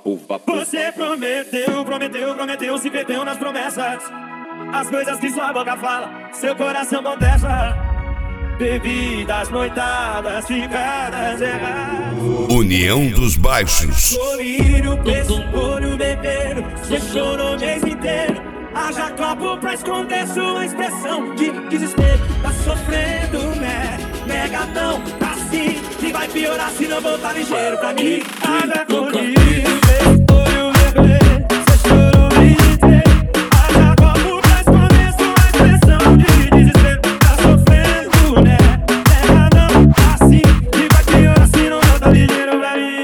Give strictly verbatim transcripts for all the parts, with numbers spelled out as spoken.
vapo, vapo. Você prometeu, prometeu, prometeu, se perdeu nas promessas. As coisas que sua boca fala, seu coração contesta. Bebidas, noitadas, ficadas erradas. União dos Baixos. Colírio, pescoço, beber. Você chorou o mês inteiro. Haja copo pra esconder sua expressão de desespero. Tá sofrendo, né? Negadão, tá assim. E vai piorar se não voltar ligeiro pra mim. Haja colírio, pescoço, beber. Você chorou o mês inteiro. Haja copo pra esconder sua expressão de desespero. Tá sofrendo, né? Negadão, tá assim. E vai piorar se não voltar ligeiro pra mim.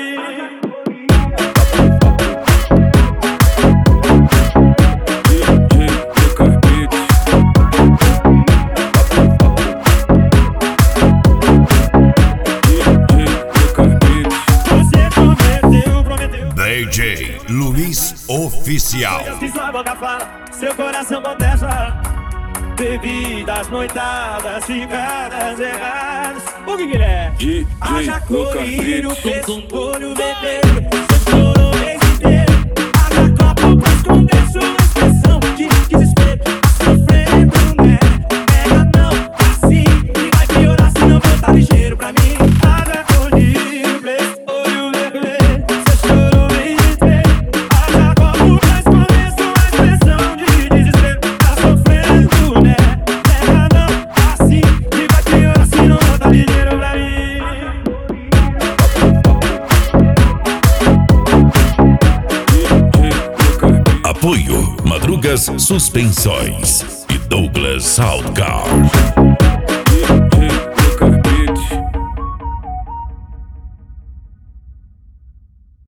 D J Luiz Oficial. Que sua boca fala, seu coração contesta. Bebidas, noitadas, ficadas erradas. O que que ele é? D J Haja colírio, Luca pescoço, bebê. Você chorou o mês inteiro. Haja copo pra esconder sua expressão de desespero. Tá sofrendo, né? Pega não, assim. E vai piorar se não voltar ligeiro pra mim. Haja colírio, pescoço, bebê. Você chorou o mês inteiro. Haja copo pra esconder sua expressão de desespero. Tá sofrendo, né? Pega não, assim. E vai piorar se não voltar ligeiro pra mim. Apoio Madrugas Suspensões e Douglas Outcar.